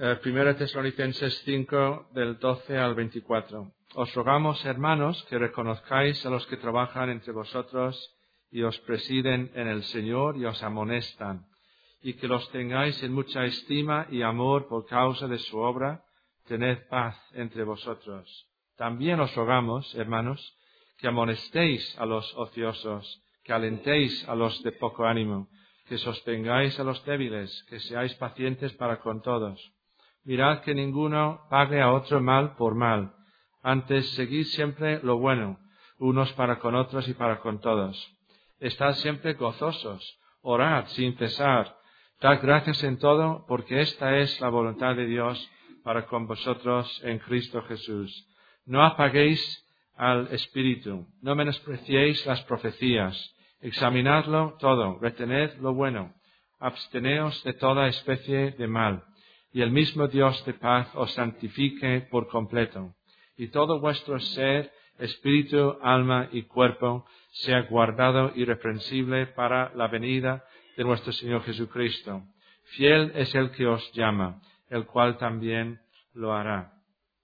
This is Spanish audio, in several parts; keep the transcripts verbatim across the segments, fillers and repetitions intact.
Eh, Primera Tesalonicenses cinco, del doce al veinticuatro. Os rogamos, hermanos, que reconozcáis a los que trabajan entre vosotros y os presiden en el Señor y os amonestan, y que los tengáis en mucha estima y amor por causa de su obra. Tened paz entre vosotros. También os rogamos, hermanos, que amonestéis a los ociosos, que alentéis a los de poco ánimo, que sostengáis a los débiles, que seáis pacientes para con todos. Mirad que ninguno pague a otro mal por mal. Antes, seguid siempre lo bueno, unos para con otros y para con todos. Estad siempre gozosos, orad sin cesar, dad gracias en todo, porque esta es la voluntad de Dios para con vosotros en Cristo Jesús. No apaguéis al Espíritu, no menospreciéis las profecías, examinadlo todo, retened lo bueno, absteneos de toda especie de mal, y el mismo Dios de paz os santifique por completo, y todo vuestro ser, espíritu, alma y cuerpo sea guardado irreprensible para la venida de nuestro Señor Jesucristo. Fiel es el que os llama, el cual también lo hará.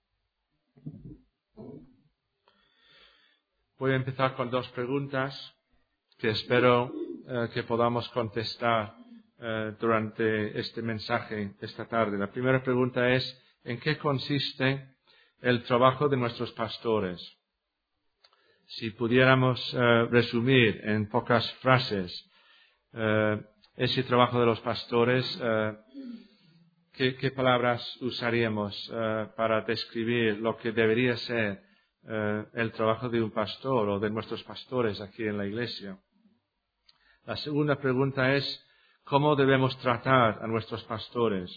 Voy a empezar con dos preguntas que espero eh, que podamos contestar eh, durante este mensaje esta tarde. La primera pregunta es, ¿en qué consiste el trabajo de nuestros pastores? Si pudiéramos eh, resumir en pocas frases eh, ese trabajo de los pastores, eh, ¿qué, qué palabras usaríamos eh, para describir lo que debería ser eh, el trabajo de un pastor o de nuestros pastores aquí en la iglesia? La segunda pregunta es, ¿cómo debemos tratar a nuestros pastores?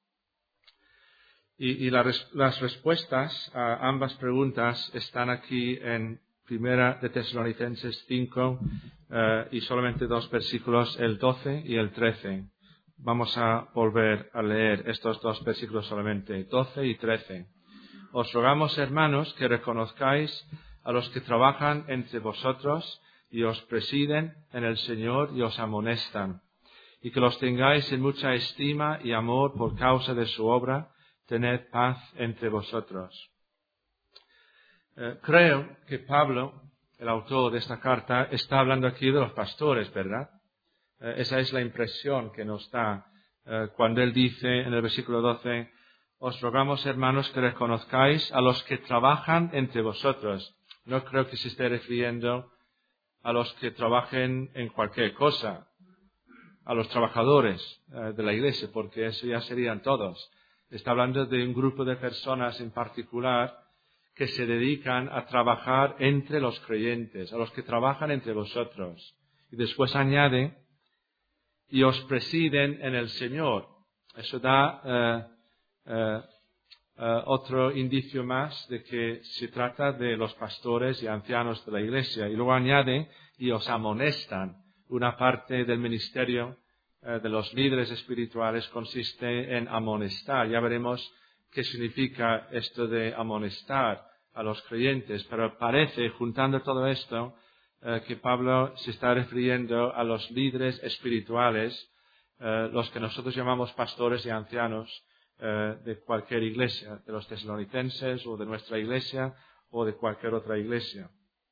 Y, y la, las respuestas a ambas preguntas están aquí en Primera de Tesalonicenses cinco eh, y solamente dos versículos, el doce y el trece. Vamos a volver a leer estos dos versículos solamente, doce y trece. Os rogamos, hermanos, que reconozcáis a los que trabajan entre vosotros y os presiden en el Señor y os amonestan, y que los tengáis en mucha estima y amor por causa de su obra. Tened paz entre vosotros. Eh, creo que Pablo, el autor de esta carta, está hablando aquí de los pastores, ¿verdad? Eh, esa es la impresión que nos da eh, cuando él dice en el versículo doce, os rogamos, hermanos, que reconozcáis a los que trabajan entre vosotros. No creo que se esté refiriendo a los que trabajen en cualquier cosa, a los trabajadores eh, de la iglesia, porque eso ya serían todos. Está hablando de un grupo de personas en particular que se dedican a trabajar entre los creyentes, a los que trabajan entre vosotros. Y después añade, y os presiden en el Señor. Eso da eh, eh, eh, otro indicio más de que se trata de los pastores y ancianos de la iglesia. Y luego añade, y os amonestan. Una parte del ministerio de los líderes espirituales consiste en amonestar. Ya veremos qué significa esto de amonestar a los creyentes, pero parece, juntando todo esto, eh, que Pablo se está refiriendo a los líderes espirituales, eh, los que nosotros llamamos pastores y ancianos eh, de cualquier iglesia, de los tesalonicenses o de nuestra iglesia o de cualquier otra iglesia.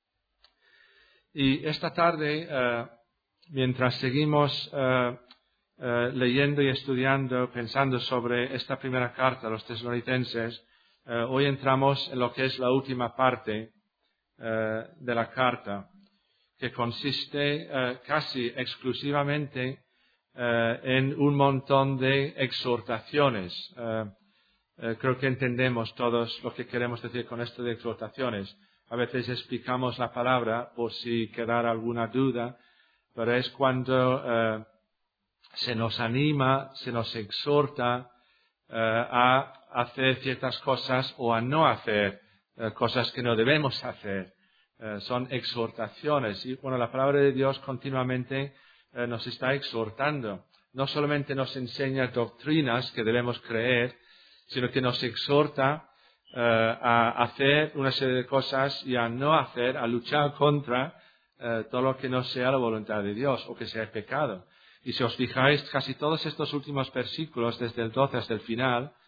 Y esta tarde, eh, mientras seguimos eh, Uh, leyendo y estudiando, pensando sobre esta primera carta a los tesalonicenses, uh, hoy entramos en lo que es la última parte uh, de la carta, que consiste uh, casi exclusivamente uh, en un montón de exhortaciones. Uh, uh, creo que entendemos todos lo que queremos decir con esto de exhortaciones. A veces explicamos la palabra por si quedara alguna duda, pero es cuando uh, se nos anima, se nos exhorta uh, a hacer ciertas cosas o a no hacer uh, cosas que no debemos hacer. Uh, son exhortaciones. Y bueno, la palabra de Dios continuamente uh, nos está exhortando. No solamente nos enseña doctrinas que debemos creer, sino que nos exhorta uh, a hacer una serie de cosas y a no hacer, a luchar contra uh, todo lo que no sea la voluntad de Dios o que sea pecado. Y si os fijáis, casi todos estos últimos versículos, desde el doce hasta el final,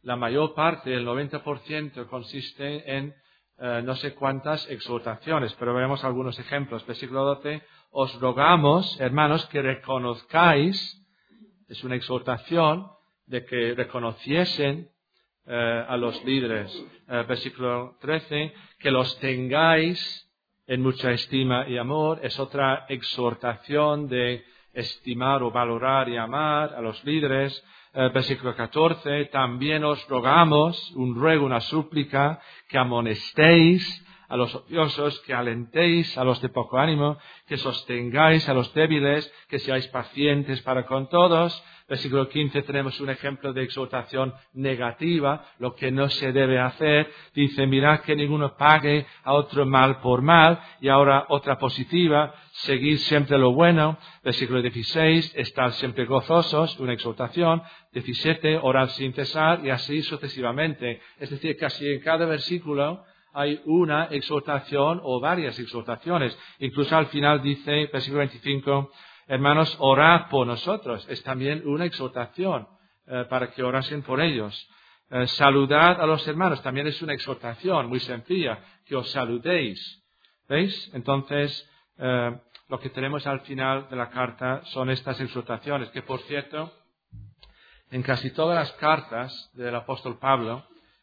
la mayor parte, el noventa por ciento, consiste en eh, no sé cuántas exhortaciones, pero veremos algunos ejemplos. Versículo doce, os rogamos, hermanos, que reconozcáis, es una exhortación de que reconociesen eh, a los líderes. Eh, versículo trece, que los tengáis en mucha estima y amor, es otra exhortación de estimar o valorar y amar a los líderes. Eh, versículo catorce, también os rogamos, un ruego, una súplica, que amonestéis a los ociosos, que alentéis a los de poco ánimo, que sostengáis a los débiles, que seáis pacientes para con todos. Versículo quince tenemos un ejemplo de exhortación negativa, lo que no se debe hacer. Dice, mirad que ninguno pague a otro mal por mal. Y ahora otra positiva, seguid siempre lo bueno. Versículo dieciséis, estad siempre gozosos, una exhortación. diecisiete, orad sin cesar, y así sucesivamente. Es decir, casi en cada versículo hay una exhortación o varias exhortaciones. Incluso al final dice, versículo veinticinco, hermanos, orad por nosotros. Es también una exhortación eh, para que orasen por ellos. Eh, saludad a los hermanos. También es una exhortación muy sencilla, que os saludéis. ¿Veis? Entonces, eh, lo que tenemos al final de la carta son estas exhortaciones, que por cierto, en casi todas las cartas del apóstol Pablo,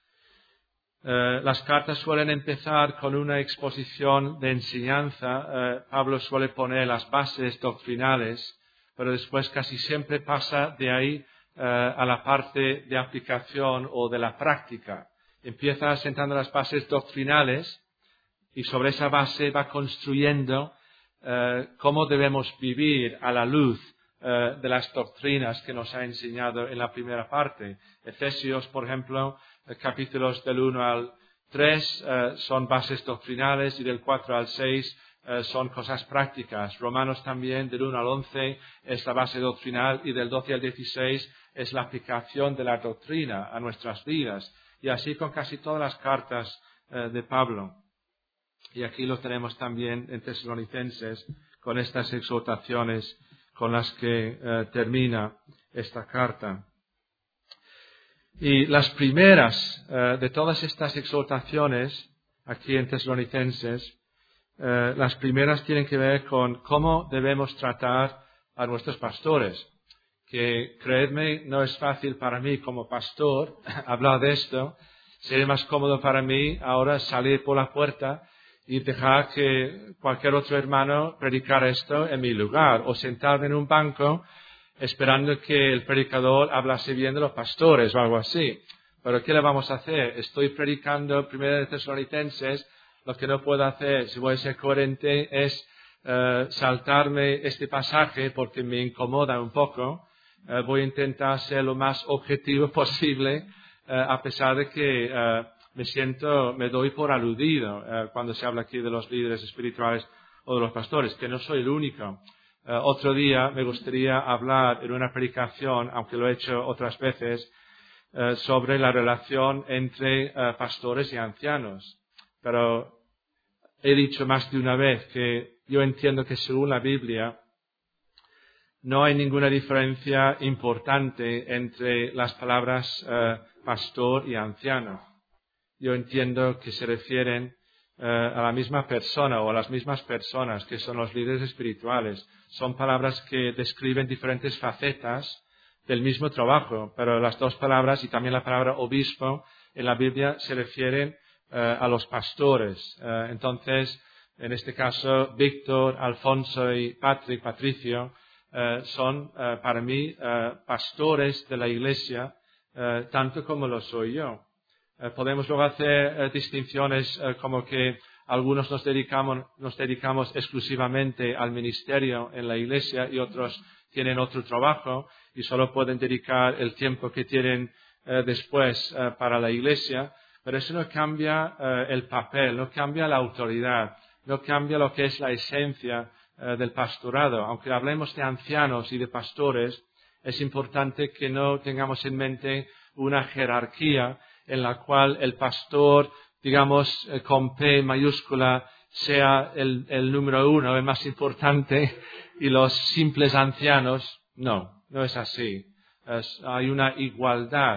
Eh, las cartas suelen empezar con una exposición de enseñanza. Eh, Pablo suele poner las bases doctrinales, pero después casi siempre pasa de ahí eh, a la parte de aplicación o de la práctica. Empieza sentando las bases doctrinales y sobre esa base va construyendo eh, cómo debemos vivir a la luz eh, de las doctrinas que nos ha enseñado en la primera parte. Efesios, por ejemplo, capítulos del uno al tres eh, son bases doctrinales y del cuatro al seis eh, son cosas prácticas. Romanos también, del uno al once, es la base doctrinal y del doce al dieciséis es la aplicación de la doctrina a nuestras vidas. Y así con casi todas las cartas eh, de Pablo. Y aquí lo tenemos también en Tesalonicenses con estas exhortaciones con las que eh, termina esta carta. Y las primeras eh, de todas estas exhortaciones, aquí en Tesalonicenses, eh, las primeras tienen que ver con cómo debemos tratar a nuestros pastores. Que, creedme, no es fácil para mí como pastor hablar de esto. Sería más cómodo para mí ahora salir por la puerta y dejar que cualquier otro hermano predicara esto en mi lugar, o sentarme en un banco esperando que el predicador hablase bien de los pastores o algo así. Pero ¿qué le vamos a hacer? Estoy predicando primero de Tesalonicenses. Lo que no puedo hacer, si voy a ser coherente, es uh, saltarme este pasaje porque me incomoda un poco. Uh, voy a intentar ser lo más objetivo posible, uh, a pesar de que uh, me siento, me doy por aludido uh, cuando se habla aquí de los líderes espirituales o de los pastores, que no soy el único. Uh, otro día me gustaría hablar en una predicación, aunque lo he hecho otras veces, uh, sobre la relación entre uh, pastores y ancianos. Pero he dicho más de una vez que yo entiendo que según la Biblia no hay ninguna diferencia importante entre las palabras uh, pastor y anciano. Yo entiendo que se refieren Uh, a la misma persona o a las mismas personas que son los líderes espirituales. Son palabras que describen diferentes facetas del mismo trabajo, pero las dos palabras y también la palabra obispo en la Biblia se refieren uh, a los pastores. Uh, entonces, en este caso, Víctor, Alfonso y Patrick, Patricio, uh, son uh, para mí uh, pastores de la Iglesia, uh, tanto como lo soy yo. Eh, podemos luego hacer eh, distinciones eh, como que algunos nos dedicamos, nos dedicamos exclusivamente al ministerio en la iglesia y otros tienen otro trabajo y solo pueden dedicar el tiempo que tienen eh, después eh, para la iglesia, pero eso no cambia eh, el papel, no cambia la autoridad, no cambia lo que es la esencia eh, del pastorado. Aunque hablemos de ancianos y de pastores, es importante que no tengamos en mente una jerarquía en la cual el pastor, digamos, eh, con P mayúscula, sea el, el número uno, el más importante, y los simples ancianos, no, no es así. Es, hay una igualdad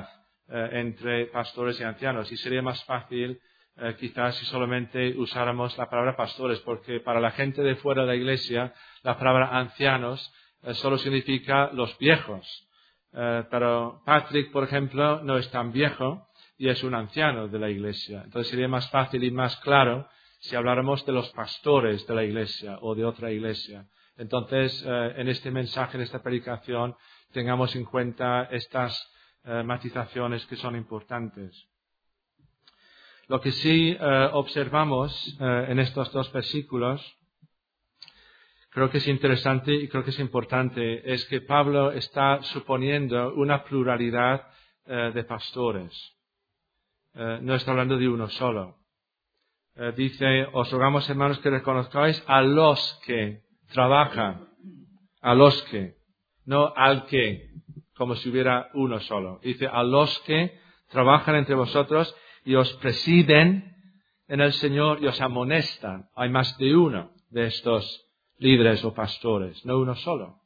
eh, entre pastores y ancianos. Y sería más fácil eh, quizás si solamente usáramos la palabra pastores, porque para la gente de fuera de la iglesia la palabra ancianos eh, solo significa los viejos. Eh, pero Patrick, por ejemplo, no es tan viejo y es un anciano de la iglesia. Entonces sería más fácil y más claro si habláramos de los pastores de la iglesia o de otra iglesia. Entonces, eh, en este mensaje, en esta predicación, tengamos en cuenta estas eh, matizaciones que son importantes. Lo que sí eh, observamos eh, en estos dos versículos, creo que es interesante y creo que es importante, es que Pablo está suponiendo una pluralidad eh, de pastores. Eh, no está hablando de uno solo. Eh, dice, os rogamos, hermanos, que reconozcáis a los que trabajan, a los que, no al que, como si hubiera uno solo. Dice, a los que trabajan entre vosotros y os presiden en el Señor y os amonestan. Hay más de uno de estos líderes o pastores, no uno solo.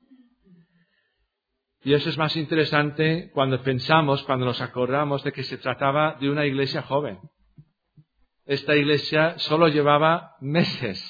Y eso es más interesante cuando pensamos, cuando nos acordamos de que se trataba de una iglesia joven. Esta iglesia solo llevaba meses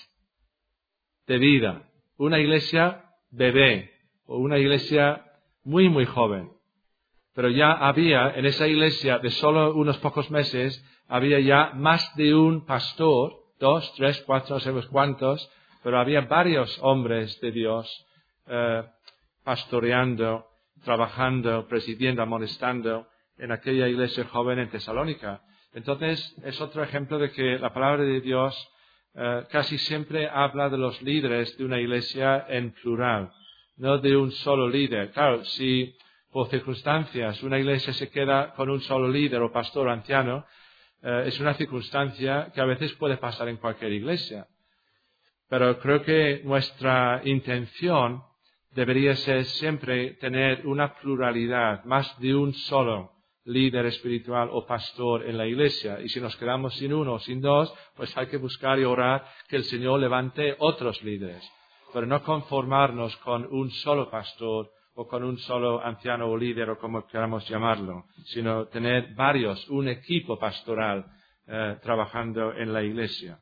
de vida. Una iglesia bebé o una iglesia muy, muy joven. Pero ya había en esa iglesia de solo unos pocos meses, había ya más de un pastor, dos, tres, cuatro, no sabemos cuántos, pero había varios hombres de Dios eh, pastoreando, trabajando, presidiendo, amonestando en aquella iglesia joven en Tesalónica. Entonces, es otro ejemplo de que la palabra de Dios eh, casi siempre habla de los líderes de una iglesia en plural, no de un solo líder. Claro, si por circunstancias una iglesia se queda con un solo líder o pastor o anciano, eh, es una circunstancia que a veces puede pasar en cualquier iglesia. Pero creo que nuestra intención debería ser siempre tener una pluralidad, más de un solo líder espiritual o pastor en la iglesia. Y si nos quedamos sin uno o sin dos, pues hay que buscar y orar que el Señor levante otros líderes. Pero no conformarnos con un solo pastor o con un solo anciano o líder o como queramos llamarlo, sino tener varios, un equipo pastoral eh, trabajando en la iglesia.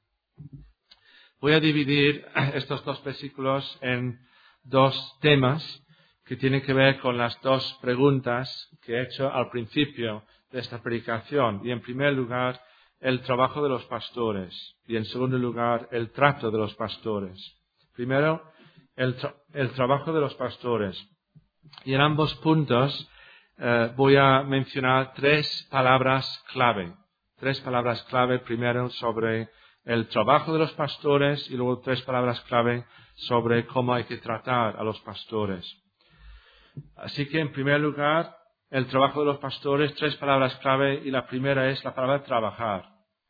Voy a dividir estos dos versículos en dos temas que tienen que ver con las dos preguntas que he hecho al principio de esta predicación. Y en primer lugar, el trabajo de los pastores. Y en segundo lugar, el trato de los pastores. Primero, el, tra- el trabajo de los pastores. Y en ambos puntos eh, voy a mencionar tres palabras clave. Tres palabras clave, primero sobre el trabajo de los pastores y luego tres palabras clave sobre cómo hay que tratar a los pastores. Así que, en primer lugar, el trabajo de los pastores, tres palabras clave, y la primera es la palabra trabajar.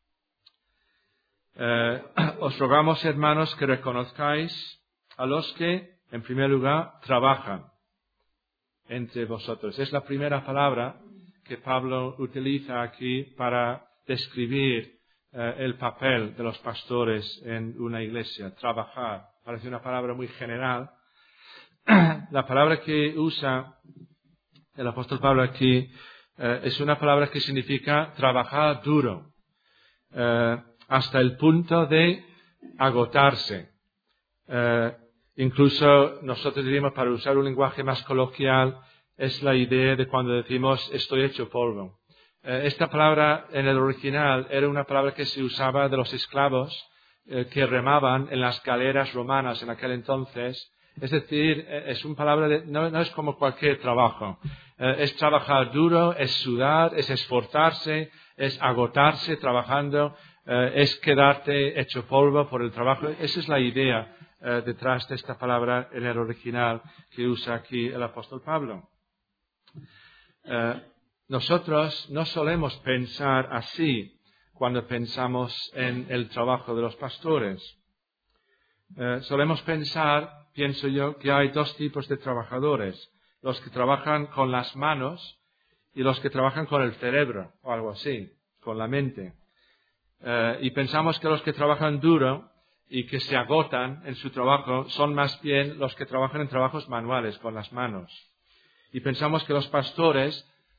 Eh, os rogamos, hermanos, que reconozcáis a los que, en primer lugar, trabajan entre vosotros. Es la primera palabra que Pablo utiliza aquí para describir eh, el papel de los pastores en una iglesia. Trabajar. Parece una palabra muy general. La palabra que usa el apóstol Pablo aquí eh, es una palabra que significa trabajar duro, eh, hasta el punto de agotarse. Eh, incluso nosotros diríamos, para usar un lenguaje más coloquial, es la idea de cuando decimos estoy hecho polvo. Eh, esta palabra en el original era una palabra que se usaba de los esclavos eh, que remaban en las galeras romanas en aquel entonces. Es decir, es una palabra de, no, no es como cualquier trabajo. Eh, es trabajar duro, es sudar, es esforzarse, es agotarse trabajando, eh, es quedarte hecho polvo por el trabajo. Esa es la idea eh, detrás de esta palabra en el original que usa aquí el apóstol Pablo. Eh, nosotros no solemos pensar así cuando pensamos en el trabajo de los pastores. Eh, solemos pensar, pienso yo, que hay dos tipos de trabajadores. Los que trabajan con las manos y los que trabajan con el cerebro, o algo así, con la mente. Eh, y pensamos que los que trabajan duro y que se agotan en su trabajo son más bien los que trabajan en trabajos manuales, con las manos. Y pensamos que los pastores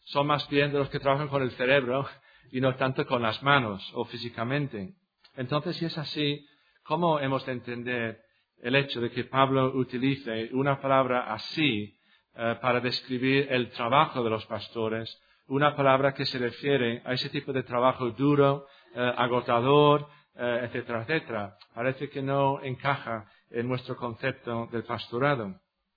son más bien de los que trabajan con el cerebro y no tanto con las manos o físicamente. Entonces, si es así, ¿cómo hemos de entender el hecho de que Pablo utilice una palabra así eh, para describir el trabajo de los pastores, una palabra que se refiere a ese tipo de trabajo duro, eh, agotador, eh, etcétera, etcétera? Parece que no encaja en nuestro concepto del pastorado.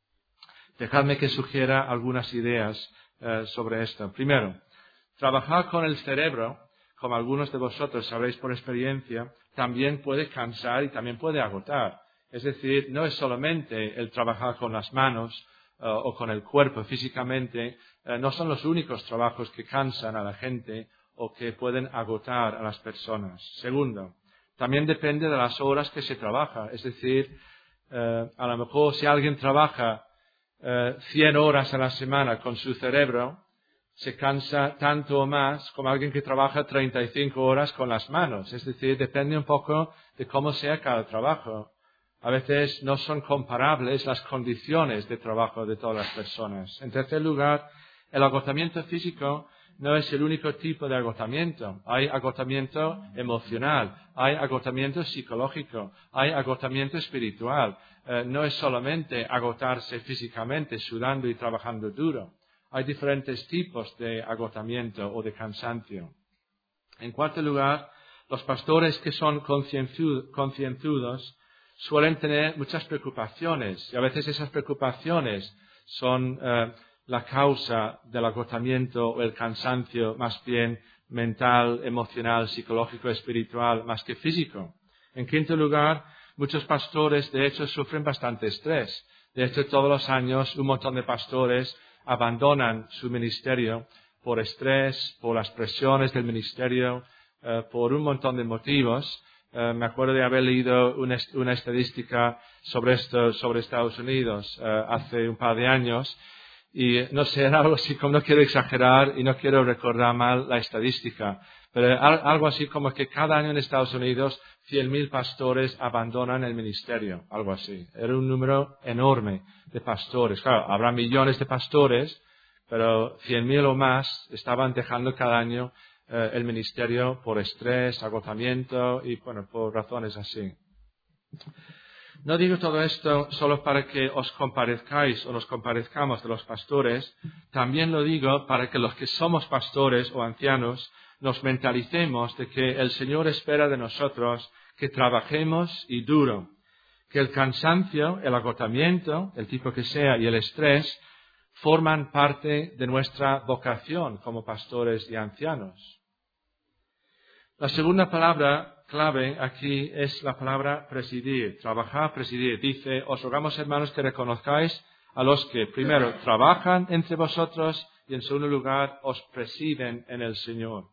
Dejadme que sugiera algunas ideas eh, sobre esto. Primero, trabajar con el cerebro, como algunos de vosotros sabréis por experiencia, también puede cansar y también puede agotar. Es decir, no es solamente el trabajar con las manos uh, o con el cuerpo físicamente, uh, no son los únicos trabajos que cansan a la gente o que pueden agotar a las personas. Segundo, también depende de las horas que se trabaja. Es decir, uh, a lo mejor si alguien trabaja uh, cien horas a la semana con su cerebro, se cansa tanto o más como alguien que trabaja treinta y cinco horas con las manos. Es decir, depende un poco de cómo sea cada trabajo. A veces no son comparables las condiciones de trabajo de todas las personas. En tercer lugar, el agotamiento físico no es el único tipo de agotamiento. Hay agotamiento emocional, hay agotamiento psicológico, hay agotamiento espiritual. Eh, no es solamente agotarse físicamente, sudando y trabajando duro. Hay diferentes tipos de agotamiento o de cansancio. En cuarto lugar, los pastores que son concienzudos suelen tener muchas preocupaciones y a veces esas preocupaciones son eh, la causa del agotamiento o el cansancio más bien mental, emocional, psicológico, espiritual, más que físico. En quinto lugar, muchos pastores de hecho sufren bastante estrés. De hecho, todos los años un montón de pastores abandonan su ministerio por estrés, por las presiones del ministerio, eh, por un montón de motivos. Eh, me acuerdo de haber leído una, una estadística sobre esto, sobre Estados Unidos, eh, hace un par de años. Y no sé, era algo así como, no quiero exagerar y no quiero recordar mal la estadística, pero algo así como que cada año en Estados Unidos cien mil pastores abandonan el ministerio, algo así. Era un número enorme de pastores. Claro, habrá millones de pastores, pero cien mil o más estaban dejando cada año eh, el ministerio por estrés, agotamiento y, bueno, por razones así. No digo todo esto solo para que os comparezcáis o nos comparezcamos de los pastores, también lo digo para que los que somos pastores o ancianos nos mentalicemos de que el Señor espera de nosotros que trabajemos y duro, que el cansancio, el agotamiento, el tipo que sea, y el estrés forman parte de nuestra vocación como pastores y ancianos. La segunda palabra clave aquí es la palabra presidir, trabajar, presidir. Dice, os rogamos, hermanos, que reconozcáis a los que, primero, trabajan entre vosotros y, en segundo lugar, os presiden en el Señor.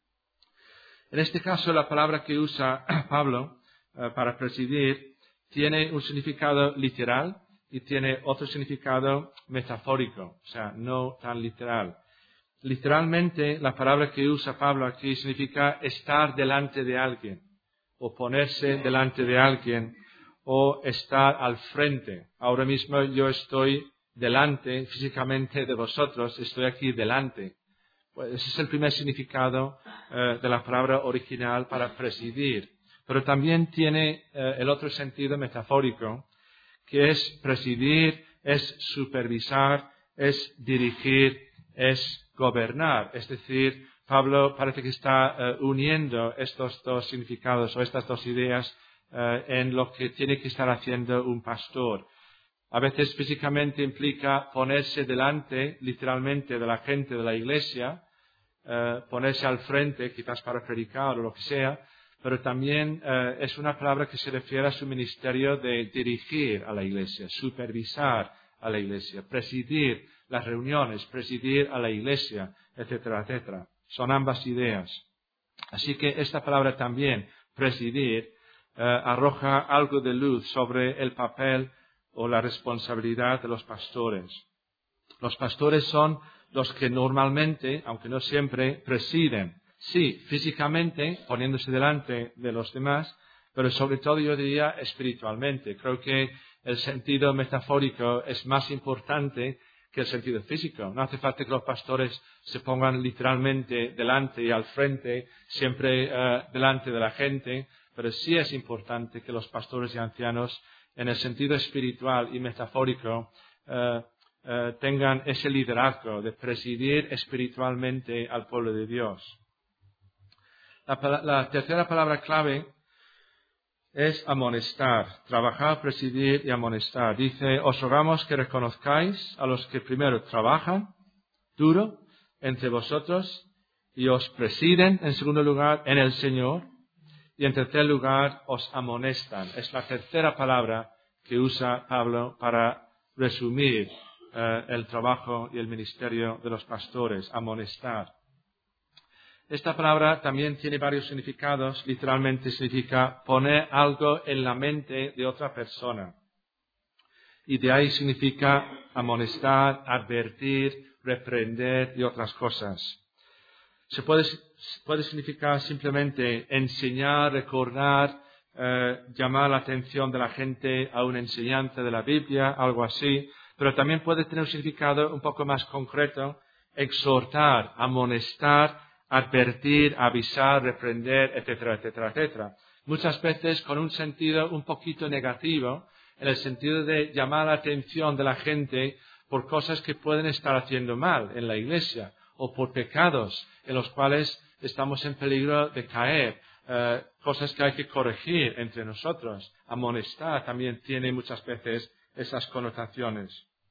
En este caso, la palabra que usa Pablo uh, para presidir tiene un significado literal y tiene otro significado metafórico, o sea, no tan literal. Literalmente, la palabra que usa Pablo aquí significa estar delante de alguien, o ponerse delante de alguien, o estar al frente. Ahora mismo yo estoy delante físicamente de vosotros, estoy aquí delante. Pues ese es el primer significado eh, de la palabra original para presidir. Pero también tiene eh, el otro sentido metafórico, que es presidir, es supervisar, es dirigir, es gobernar. Es decir, Pablo parece que está eh, uniendo estos dos significados o estas dos ideas eh, en lo que tiene que estar haciendo un pastor. A veces físicamente implica ponerse delante, literalmente, de la gente de la iglesia, eh, ponerse al frente, quizás para predicar o lo que sea, pero también eh, es una palabra que se refiere a su ministerio de dirigir a la iglesia, supervisar a la iglesia, presidir las reuniones, presidir a la iglesia, etcétera, etcétera. Son ambas ideas. Así que esta palabra también, presidir, eh, arroja algo de luz sobre el papel o la responsabilidad de los pastores. Los pastores son los que normalmente, aunque no siempre, presiden. Sí, físicamente, poniéndose delante de los demás, pero sobre todo yo diría espiritualmente. Creo que el sentido metafórico es más importante que el sentido físico. No hace falta que los pastores se pongan literalmente delante y al frente, siempre uh, delante de la gente, pero sí es importante que los pastores y ancianos, en el sentido espiritual y metafórico, uh, uh, tengan ese liderazgo de presidir espiritualmente al pueblo de Dios. La, la tercera palabra clave es amonestar, trabajar, presidir y amonestar. Dice, os rogamos que reconozcáis a los que primero trabajan duro entre vosotros y os presiden, en segundo lugar, en el Señor, y en tercer lugar, os amonestan. Es la tercera palabra que usa Pablo para resumir eh, el trabajo y el ministerio de los pastores, amonestar. Esta palabra también tiene varios significados. Literalmente significa poner algo en la mente de otra persona. Y de ahí significa amonestar, advertir, reprender y otras cosas. Se puede, puede significar simplemente enseñar, recordar, eh, llamar la atención de la gente a una enseñanza de la Biblia, algo así. Pero también puede tener un significado un poco más concreto, exhortar, amonestar, advertir, avisar, reprender, etcétera, etcétera, etcétera. Muchas veces con un sentido un poquito negativo, en el sentido de llamar la atención de la gente por cosas que pueden estar haciendo mal en la iglesia o por pecados en los cuales estamos en peligro de caer, eh, cosas que hay que corregir entre nosotros. Amonestar también tiene muchas veces esas connotaciones.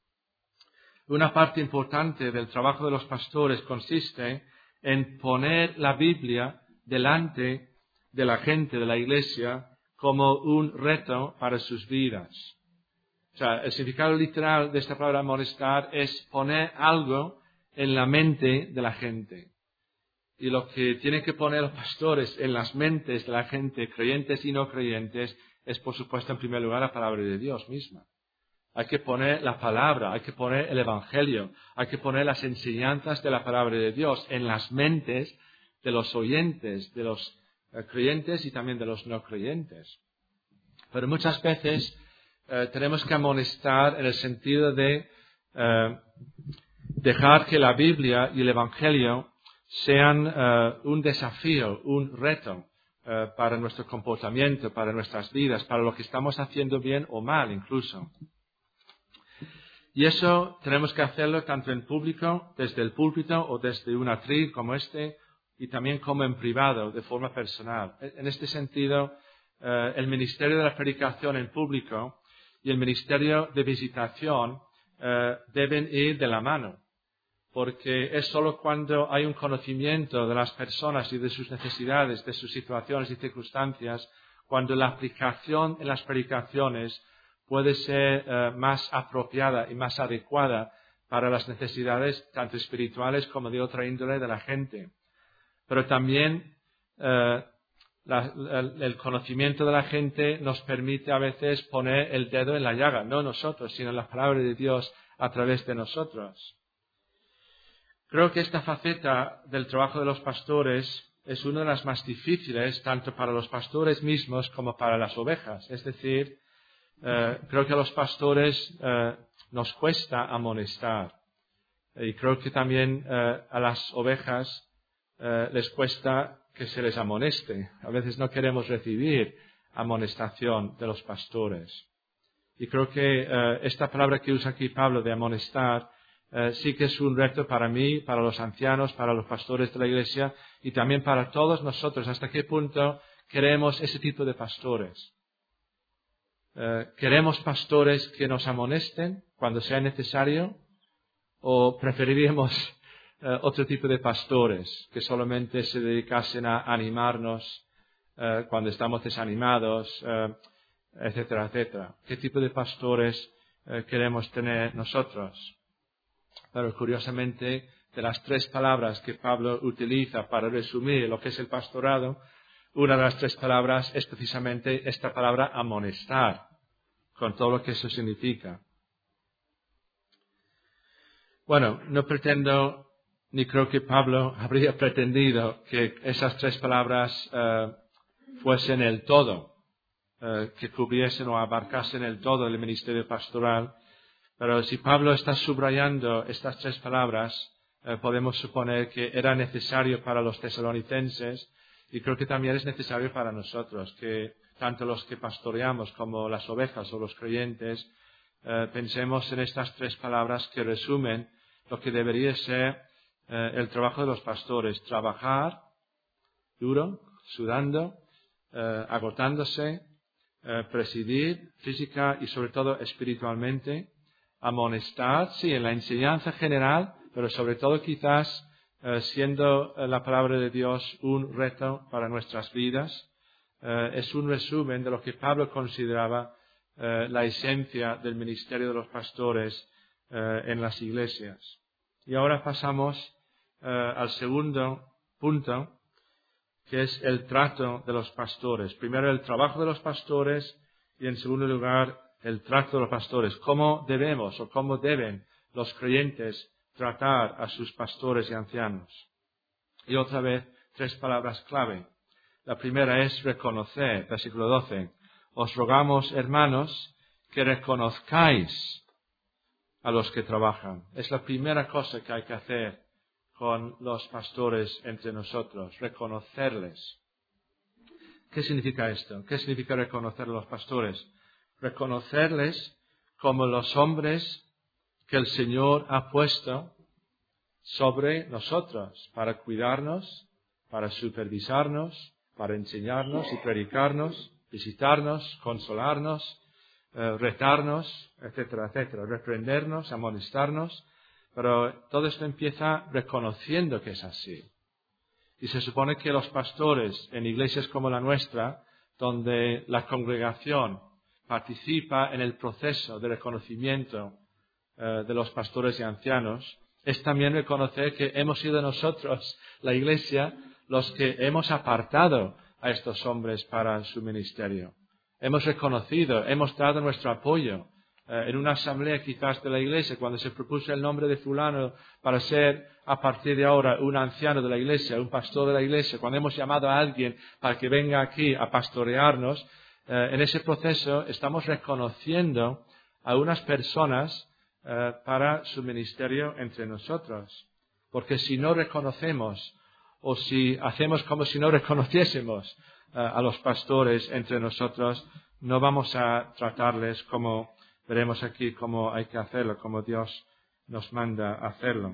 Una parte importante del trabajo de los pastores consiste en poner la Biblia delante de la gente de la iglesia como un reto para sus vidas. O sea, el significado literal de esta palabra amonestar es poner algo en la mente de la gente. Y lo que tienen que poner los pastores en las mentes de la gente, creyentes y no creyentes, es por supuesto en primer lugar la palabra de Dios misma. Hay que poner la palabra, hay que poner el Evangelio, hay que poner las enseñanzas de la palabra de Dios en las mentes de los oyentes, de los eh, creyentes y también de los no creyentes. Pero muchas veces eh, tenemos que amonestar en el sentido de eh, dejar que la Biblia y el Evangelio sean eh, un desafío, un reto eh, para nuestro comportamiento, para nuestras vidas, para lo que estamos haciendo bien o mal incluso. Y eso tenemos que hacerlo tanto en público, desde el púlpito o desde un atril como este, y también como en privado, de forma personal. En este sentido, eh, el ministerio de la predicación en público y el ministerio de visitación eh, deben ir de la mano, porque es solo cuando hay un conocimiento de las personas y de sus necesidades, de sus situaciones y circunstancias, cuando la aplicación en las predicaciones puede ser eh, más apropiada y más adecuada para las necesidades tanto espirituales como de otra índole de la gente. Pero también eh, la, el, el conocimiento de la gente nos permite a veces poner el dedo en la llaga, no nosotros, sino la palabra de Dios a través de nosotros. Creo que esta faceta del trabajo de los pastores es una de las más difíciles, tanto para los pastores mismos como para las ovejas. Es decir, eh, creo que a los pastores eh, nos cuesta amonestar. Y creo que también eh, a las ovejas eh, les cuesta que se les amoneste. A veces no queremos recibir amonestación de los pastores. Y creo que eh, esta palabra que usa aquí Pablo de amonestar eh, sí que es un reto para mí, para los ancianos, para los pastores de la iglesia y también para todos nosotros. ¿Hasta qué punto queremos ese tipo de pastores? Eh, ¿Queremos pastores que nos amonesten cuando sea necesario? ¿O preferiríamos eh, otro tipo de pastores que solamente se dedicasen a animarnos eh, cuando estamos desanimados, eh, etcétera, etcétera? ¿Qué tipo de pastores eh, queremos tener nosotros? Pero curiosamente, de las tres palabras que Pablo utiliza para resumir lo que es el pastorado, una de las tres palabras es precisamente esta palabra amonestar, con todo lo que eso significa. Bueno, no pretendo, ni creo que Pablo habría pretendido que esas tres palabras uh, fuesen el todo, uh, que cubriesen o abarcasen el todo del ministerio pastoral, Pero si Pablo está subrayando estas tres palabras, eh, podemos suponer que era necesario para los tesalonicenses y creo que también es necesario para nosotros, que tanto los que pastoreamos como las ovejas o los creyentes, eh, pensemos en estas tres palabras que resumen lo que debería ser eh, el trabajo de los pastores. Trabajar duro, sudando, eh, agotándose, eh, presidir física y sobre todo espiritualmente, amonestar, sí, en la enseñanza general, pero sobre todo quizás eh, siendo la palabra de Dios un reto para nuestras vidas. Eh, es un resumen de lo que Pablo consideraba eh, la esencia del ministerio de los pastores eh, en las iglesias. Y ahora pasamos eh, al segundo punto, que es el trato de los pastores. Primero el trabajo de los pastores y en segundo lugar el trato de los pastores. ¿Cómo debemos o cómo deben los creyentes tratar a sus pastores y ancianos? Y otra vez, tres palabras clave. La primera es reconocer, versículo doce. Os rogamos, hermanos, que reconozcáis a los que trabajan. Es la primera cosa que hay que hacer con los pastores entre nosotros, reconocerles. ¿Qué significa esto? ¿Qué significa reconocer a los pastores? Reconocerles como los hombres que el Señor ha puesto sobre nosotros para cuidarnos, para supervisarnos, para enseñarnos y predicarnos, visitarnos, consolarnos, eh, retarnos, etcétera, etcétera, reprendernos, amonestarnos. Pero todo esto empieza reconociendo que es así. Y se supone que los pastores en iglesias como la nuestra, donde la congregación participa en el proceso de reconocimiento eh, de los pastores y ancianos, es también reconocer que hemos sido nosotros, la iglesia, los que hemos apartado a estos hombres para su ministerio. Hemos reconocido, hemos dado nuestro apoyo. Eh, en una asamblea quizás de la iglesia, cuando se propuso el nombre de fulano para ser a partir de ahora un anciano de la iglesia, un pastor de la iglesia, cuando hemos llamado a alguien para que venga aquí a pastorearnos, eh, en ese proceso estamos reconociendo a unas personas eh, para su ministerio entre nosotros. Porque si no reconocemos o si hacemos como si no reconociésemos eh, a los pastores entre nosotros, no vamos a tratarles como veremos aquí cómo hay que hacerlo, como Dios nos manda hacerlo.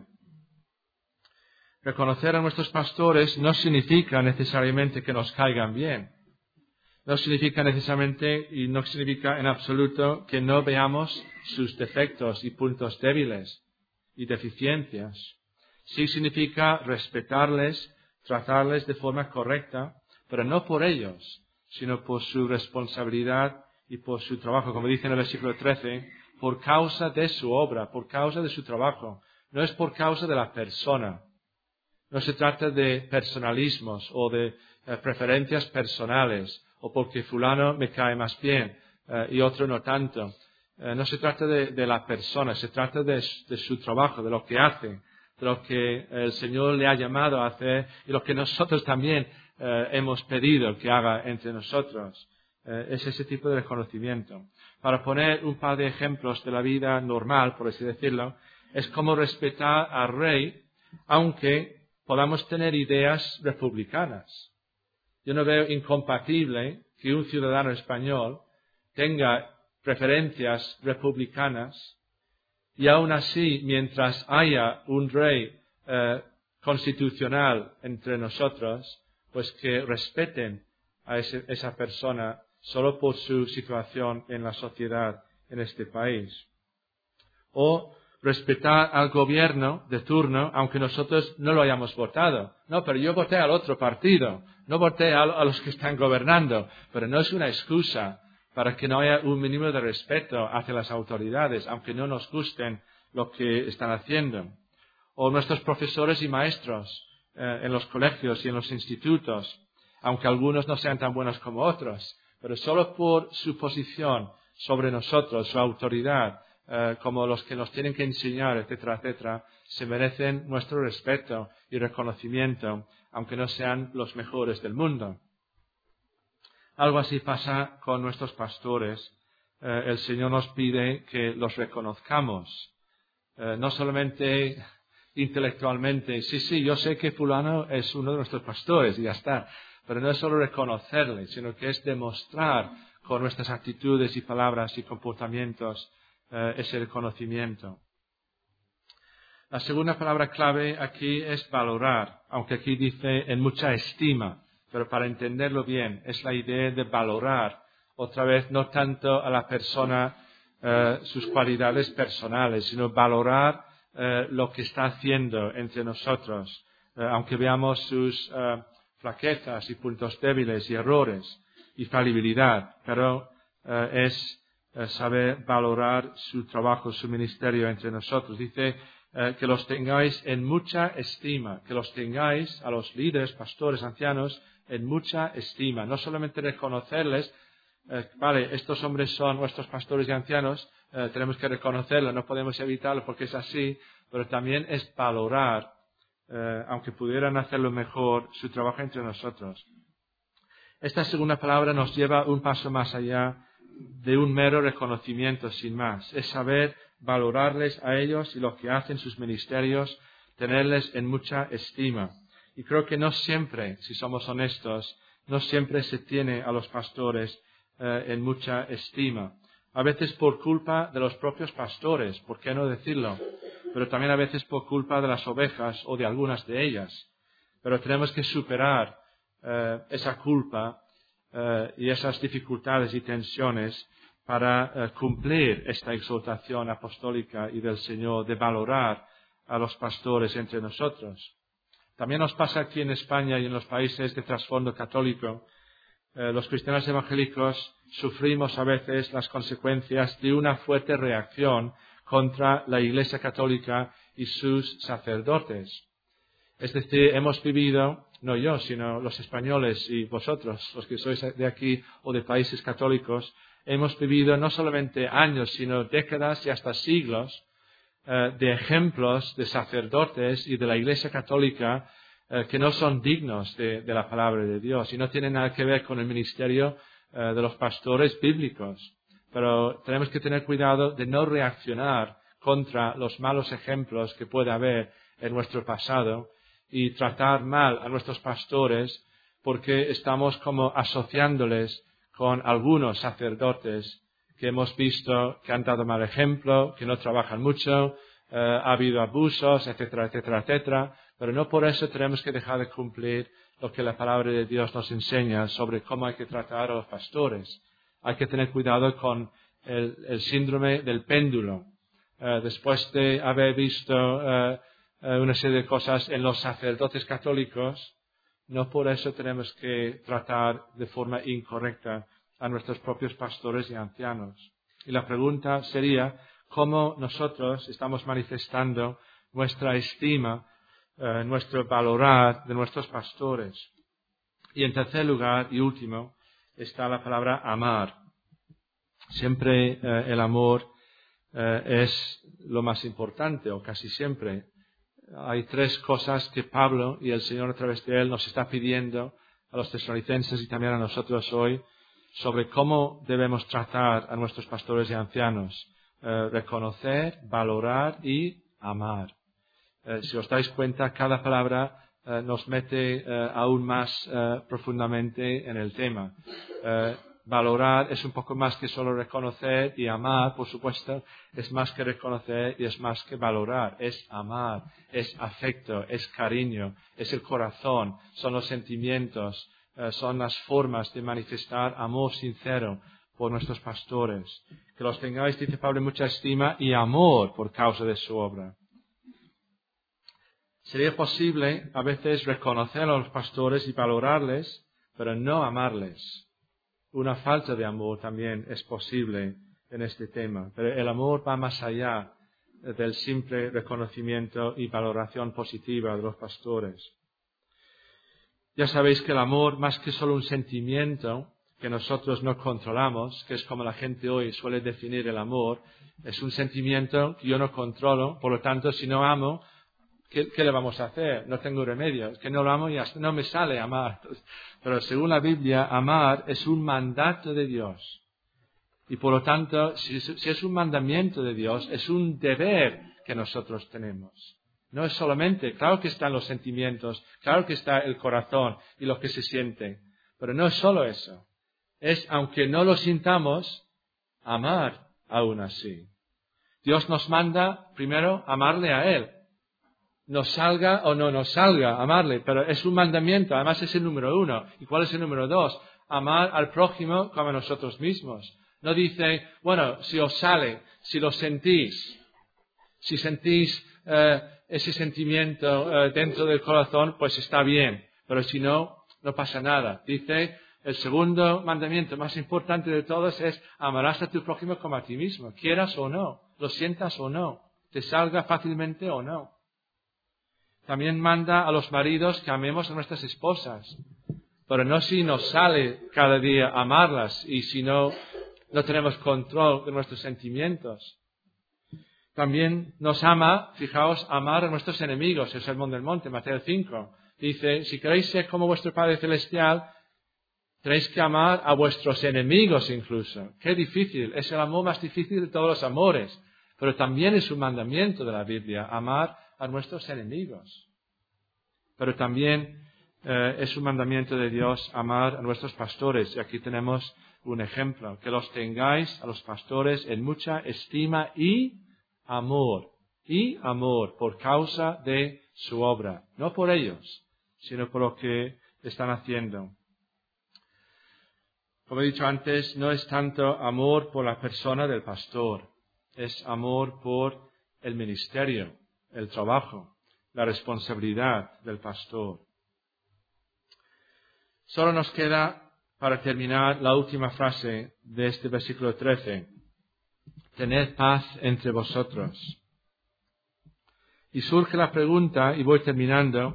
Reconocer a nuestros pastores no significa necesariamente que nos caigan bien. No significa necesariamente y no significa en absoluto que no veamos sus defectos y puntos débiles y deficiencias. Sí significa respetarles, tratarles de forma correcta, pero no por ellos, sino por su responsabilidad y por su trabajo, como dice en el versículo trece, por causa de su obra, por causa de su trabajo. No es por causa de la persona. No se trata de personalismos o de eh, preferencias personales, o porque fulano me cae más bien eh, y otro no tanto. Eh, no se trata de, de la persona, se trata de, de su trabajo, de lo que hace, de lo que el Señor le ha llamado a hacer y lo que nosotros también eh, hemos pedido que haga entre nosotros. Eh, es ese tipo de reconocimiento. Para poner un par de ejemplos de la vida normal, por así decirlo, es como respetar al rey, aunque podamos tener ideas republicanas. Yo no veo incompatible que un ciudadano español tenga preferencias republicanas y aún así, mientras haya un rey eh, constitucional entre nosotros, pues que respeten a ese, esa persona solo por su situación en la sociedad en este país. O respetar al gobierno de turno, aunque nosotros no lo hayamos votado. No, pero yo voté al otro partido, no voté a, a los que están gobernando. Pero no es una excusa para que no haya un mínimo de respeto hacia las autoridades, aunque no nos gusten lo que están haciendo. O nuestros profesores y maestros eh, en los colegios y en los institutos, aunque algunos no sean tan buenos como otros, pero solo por su posición sobre nosotros, su autoridad, eh, como los que nos tienen que enseñar, etcétera, etcétera, se merecen nuestro respeto y reconocimiento, aunque no sean los mejores del mundo. Algo así pasa con nuestros pastores eh, el Señor nos pide que los reconozcamos, eh, no solamente intelectualmente. Sí, sí, yo sé que fulano es uno de nuestros pastores y ya está, pero no es solo reconocerle, sino que es demostrar con nuestras actitudes y palabras y comportamientos eh, ese reconocimiento. La segunda palabra clave aquí es valorar, aunque aquí dice en mucha estima, pero para entenderlo bien, es la idea de valorar, otra vez no tanto a la persona, eh, sus cualidades personales, sino valorar eh, lo que está haciendo entre nosotros, eh, aunque veamos sus eh, flaquezas y puntos débiles y errores y falibilidad, pero eh, es eh, saber valorar su trabajo, su ministerio entre nosotros. Dice eh, que los tengáis en mucha estima, que los tengáis a los líderes, pastores, ancianos, en mucha estima. No solamente reconocerles, eh, vale, estos hombres son nuestros pastores y ancianos, eh, tenemos que reconocerlo, no podemos evitarlo porque es así, pero también es valorar, eh, aunque pudieran hacerlo mejor, su trabajo entre nosotros. Esta segunda palabra nos lleva un paso más allá de un mero reconocimiento sin más. Es saber valorarles a ellos y lo que hacen sus ministerios, tenerles en mucha estima. Y creo que no siempre, si somos honestos, no siempre se tiene a los pastores eh, en mucha estima. A veces por culpa de los propios pastores, ¿por qué no decirlo? Pero también a veces por culpa de las ovejas o de algunas de ellas. Pero tenemos que superar eh, esa culpa eh, y esas dificultades y tensiones para eh, cumplir esta exhortación apostólica y del Señor de valorar a los pastores entre nosotros. También nos pasa aquí en España y en los países de trasfondo católico. Eh, los cristianos evangélicos sufrimos a veces las consecuencias de una fuerte reacción contra la Iglesia católica y sus sacerdotes. Es decir, hemos vivido, no yo, sino los españoles y vosotros, los que sois de aquí o de países católicos, hemos vivido no solamente años, sino décadas y hasta siglos eh, de ejemplos de sacerdotes y de la Iglesia católica eh, que no son dignos de, de la palabra de Dios y no tienen nada que ver con el ministerio eh, de los pastores bíblicos. Pero tenemos que tener cuidado de no reaccionar contra los malos ejemplos que puede haber en nuestro pasado y tratar mal a nuestros pastores porque estamos como asociándoles con algunos sacerdotes que hemos visto que han dado mal ejemplo, que no trabajan mucho, eh, ha habido abusos, etcétera, etcétera, etcétera. Pero no por eso tenemos que dejar de cumplir lo que la palabra de Dios nos enseña sobre cómo hay que tratar a los pastores. Hay que tener cuidado con el, el síndrome del péndulo. Eh, después de haber visto eh, una serie de cosas en los sacerdotes católicos, no por eso tenemos que tratar de forma incorrecta a nuestros propios pastores y ancianos. Y la pregunta sería, ¿cómo nosotros estamos manifestando nuestra estima, eh, nuestro valorar de nuestros pastores? Y en tercer lugar y último está la palabra amar. Siempre eh, el amor eh, es lo más importante, o casi siempre. Hay tres cosas que Pablo y el Señor a través de él nos está pidiendo a los tesalonicenses y también a nosotros hoy sobre cómo debemos tratar a nuestros pastores y ancianos. Eh, reconocer, valorar y amar. Eh, si os dais cuenta, cada palabra eh, nos mete eh, aún más eh, profundamente en el tema. Eh, Valorar es un poco más que solo reconocer, y amar, por supuesto, es más que reconocer y es más que valorar. Es amar, es afecto, es cariño, es el corazón, son los sentimientos, eh, son las formas de manifestar amor sincero por nuestros pastores. Que los tengáis, dice Pablo, en mucha estima y amor por causa de su obra. Sería posible a veces reconocer a los pastores y valorarles, pero no amarles. Una falta de amor también es posible en este tema, pero el amor va más allá del simple reconocimiento y valoración positiva de los pastores. Ya sabéis que el amor, más que solo un sentimiento que nosotros no controlamos, que es como la gente hoy suele definir el amor, es un sentimiento que yo no controlo, por lo tanto, si no amo, ¿Qué, ¿Qué le vamos a hacer? No tengo remedio. Es que no lo amo y hasta no me sale amar. Pero según la Biblia, amar es un mandato de Dios. Y por lo tanto, si, si es un mandamiento de Dios, es un deber que nosotros tenemos. No es solamente, claro que están los sentimientos, claro que está el corazón y lo que se siente, pero no es solo eso. Es, aunque no lo sintamos, amar aún así. Dios nos manda primero amarle a Él. Nos salga o no nos salga, amarle, pero es un mandamiento, además es el número uno. ¿Y cuál es el número dos? Amar al prójimo como a nosotros mismos. No dice, bueno, si os sale, si lo sentís, si sentís eh, ese sentimiento eh, dentro del corazón, pues está bien, pero si no, no pasa nada. Dice, el segundo mandamiento más importante de todos es amarás a tu prójimo como a ti mismo, quieras o no, lo sientas o no, te salga fácilmente o no. También manda a los maridos que amemos a nuestras esposas, pero no si nos sale cada día amarlas y si no, no tenemos control de nuestros sentimientos. También nos ama, fijaos, amar a nuestros enemigos, el Sermón del Monte, Mateo cinco. Dice, si queréis ser como vuestro Padre Celestial, tenéis que amar a vuestros enemigos incluso. Qué difícil, es el amor más difícil de todos los amores, pero también es un mandamiento de la Biblia, amar a nuestros enemigos. Pero también eh, es un mandamiento de Dios amar a nuestros pastores. Y aquí tenemos un ejemplo, que los tengáis a los pastores en mucha estima y amor, y amor por causa de su obra, no por ellos, sino por lo que están haciendo. Como he dicho antes, no es tanto amor por la persona del pastor, es amor por el ministerio, el trabajo, la responsabilidad del pastor. Solo nos queda, para terminar, la última frase de este versículo trece. Tened paz entre vosotros. Y surge la pregunta, y voy terminando,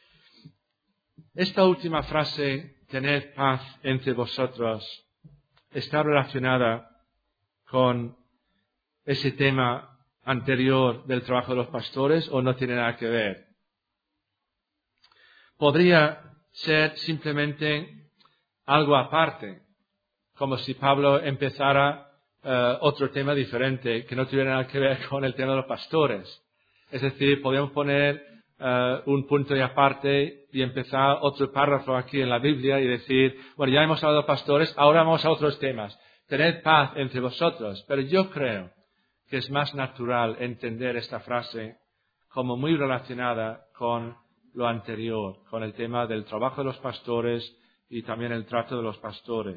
esta última frase, tened paz entre vosotros, ¿está relacionada con ese tema anterior del trabajo de los pastores o no tiene nada que ver? Podría ser simplemente algo aparte, como si Pablo empezara uh, otro tema diferente que no tuviera nada que ver con el tema de los pastores. Es decir, podemos poner uh, un punto y aparte y empezar otro párrafo aquí en la Biblia y decir, bueno, ya hemos hablado de pastores, ahora vamos a otros temas. Tened paz entre vosotros. Pero yo creo que es más natural entender esta frase como muy relacionada con lo anterior, con el tema del trabajo de los pastores y también el trato de los pastores.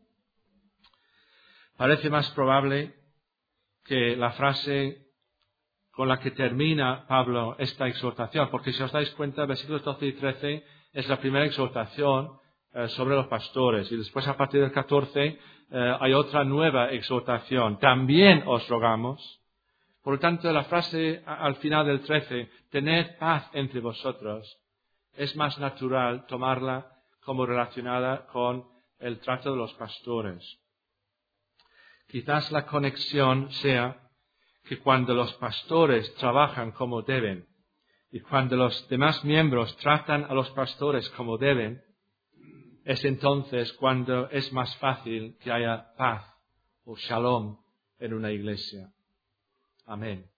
Parece más probable que la frase con la que termina Pablo esta exhortación, porque si os dais cuenta, versículos doce y trece es la primera exhortación eh, sobre los pastores, y después a partir del catorce eh, hay otra nueva exhortación. También os rogamos. Por lo tanto, la frase al final del trece, tened paz entre vosotros, es más natural tomarla como relacionada con el trato de los pastores. Quizás la conexión sea que cuando los pastores trabajan como deben y cuando los demás miembros tratan a los pastores como deben, es entonces cuando es más fácil que haya paz o shalom en una iglesia. Amén.